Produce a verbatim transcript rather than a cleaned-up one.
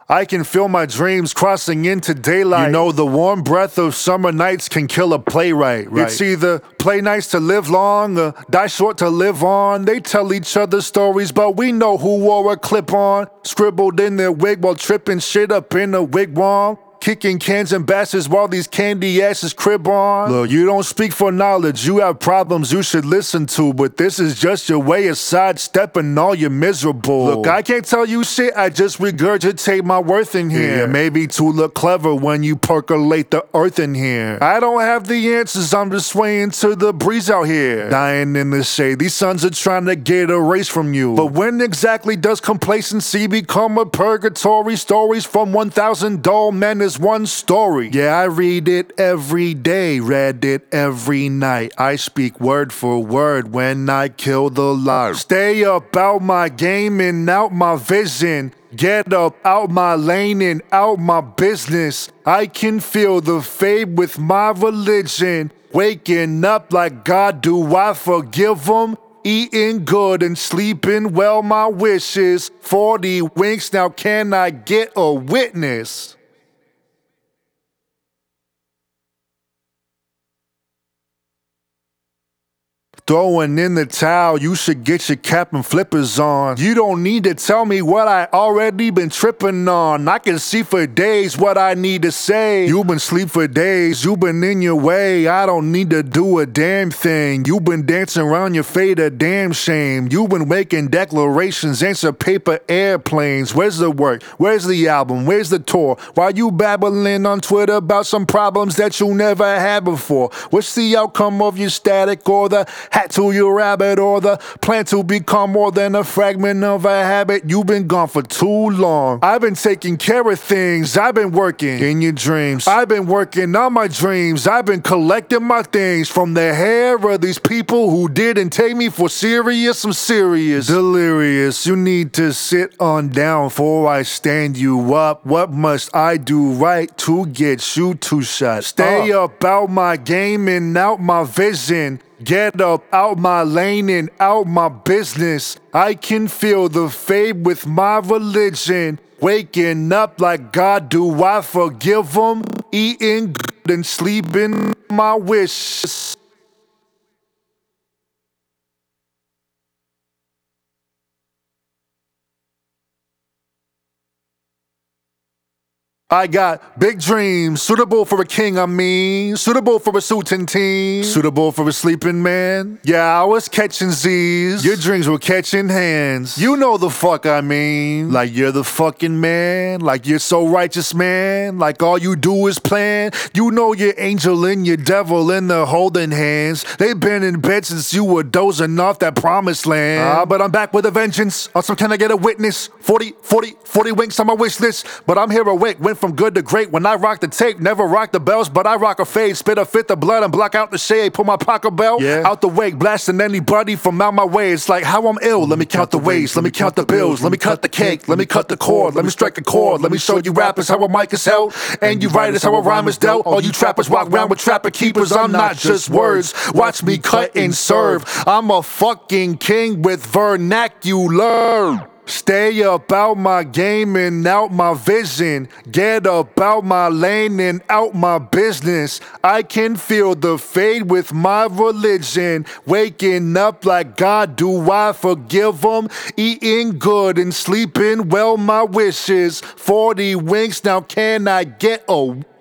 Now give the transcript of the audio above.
I can feel my dreams crossing into daylight. You know, the warm breath of summer nights can kill a playwright, right? It's either play nice to live long or die short to live on. They tell each other stories, but we know who wore a clip-on, scribbled in their wig while tripping shit up in a wigwam. Kicking cans and bastards while these candy asses crib on. Look, you don't speak for knowledge, you have problems you should listen to, but this is just your way of sidestepping all your miserable. Look, I can't tell you shit, I just regurgitate my worth in here. Yeah, maybe to look clever when you percolate the earth in here. I don't have the answers, I'm just swaying to the breeze out here. Dying in the shade, these sons are trying to get a race from you. But when exactly does complacency become a purgatory? Stories from one thousand dull men is one story. Yeah, I read it every day, read it every night. I speak word for word when I kill the lie. Stay up out my game and out my vision. Get up out my lane and out my business. I can feel the fade with my religion. Waking up like God, do I forgive them? Eating good and sleeping well, my wishes. forty winks, now can I get a witness? Throwing in the towel, you should get your cap and flippers on. You don't need to tell me what I already been tripping on. I can see for days what I need to say. You been sleep for days, you been in your way. I don't need to do a damn thing. You been dancing around your fate, a damn shame. You been making declarations, answer paper airplanes. Where's the work? Where's the album? Where's the tour? Why you babbling on Twitter about some problems that you never had before? What's the outcome of your static or the hat to your rabbit or the plan to become more than a fragment of a habit? You've been gone for too long. I've been taking care of things. I've been working in your dreams. I've been working on my dreams. I've been collecting my things from the hair of these people who didn't take me for serious. I'm serious. Delirious. You need to sit on down before I stand you up. What must I do right to get you to shut Stay up, up out my game and out my vision. Get up out my lane and out my business. I can feel the fade with my religion. Waking up like God, do I forgive them? Eating good and sleeping my wishes. I got big dreams, suitable for a king, I mean. Suitable for a suiting team. Suitable for a sleeping man. Yeah, I was catching Z's. Your dreams were catching hands. You know the fuck I mean. Like you're the fucking man. Like you're so righteous, man. Like all you do is plan. You know your angel and your devil in the holding hands. They've been in bed since you were dozing off that promised land. Ah, uh, but I'm back with a vengeance. Also, can I get a witness? forty, forty, forty winks on my wish list. But I'm here awake. Went from good to great when I rock the tape. Never rock the bells, but I rock a fade. Spit a fifth of blood and block out the shade. Pull my pocket bell yeah. out the wake. Blasting anybody from out my way. It's like how I'm ill. Let me count the ways. Let me count the bills. Let me cut the cake. Let me cut the cord. Let me strike a chord. Let me show you rappers how a mic is held. And you writers how a rhyme is dealt. All you trappers walk around with trapper keepers. I'm not just words. Watch me cut and serve. I'm a fucking king with vernacular. Stay up out my game and out my vision. Get up out my lane and out my business. I can feel the fade with my religion. Waking up like God, do I forgive them? Eating good and sleeping well, my wishes. forty winks, now can I get a